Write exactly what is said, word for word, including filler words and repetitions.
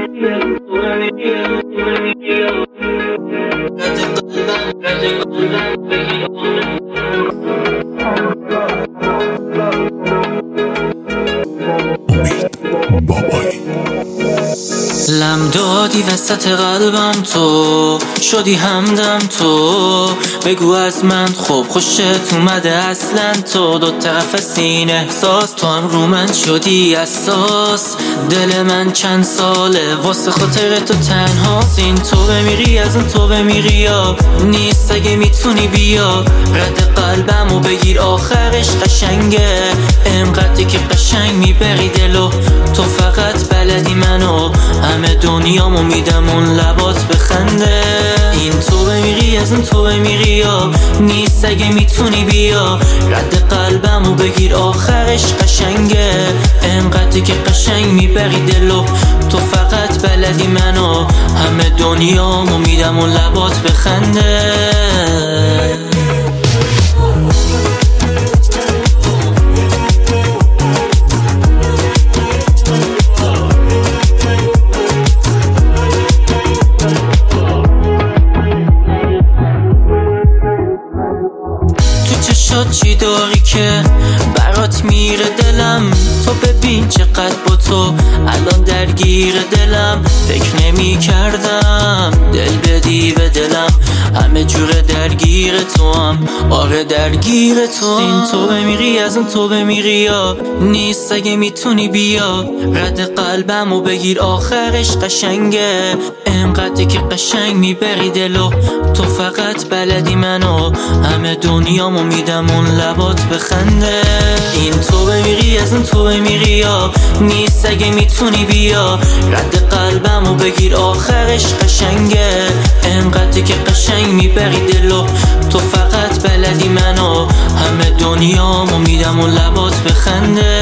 لم دادی وسط قلبم تو، شدی همدم تو. بگو از من خوب خوشت اومده اصلا تو. دو طرف سینه احساس، تو هم رو من شدی اساس. دل من چند ساله واسه خاطر تو تنها. این تو بمیری از اون تو بمیری یا نیست. اگه میتونی بیا رد قلبمو بگیر، آخرش قشنگه. انقدری که قشنگ میبری دلو، تو فقط بلدی منو. همه دنیامو میدم اون لبات بخنده. این تو بمیری از اون تو بمیری یا نیست. اگه میتونی بیا رد قلبمو بگیر، آخرش قشنگه. انقدری که قشنگ میبری دلو، تو فقط بلدی منو. همه دنیامو میدم اون لبات بخنده. چی داری که برات میره دلم؟ تو ببین چقدر با تو الان درگیر دلم. فکر نمی کردم دل بدی به دلم، همه جوره درگیر تو هم. آره درگیر تو هم. این تو بمیری از اون تو بمیری یا نیست. اگه میتونی بیا رد قلبمو بگیر، آخرش قشنگه. انقدری که قشنگ میبری دلو، تو فقط بلدی منو. همه دنیامو میدم اون لبات بخنده. این تو بمیری از اون تو بمیری یا نیست. اگه میتونی بیا رد قلبمو بگیر، آخرش قشنگه. انقدری که قشنگ میبری دلو، تو فقط بلدی منو. همه دنیامو میدم اون لبات بخنده.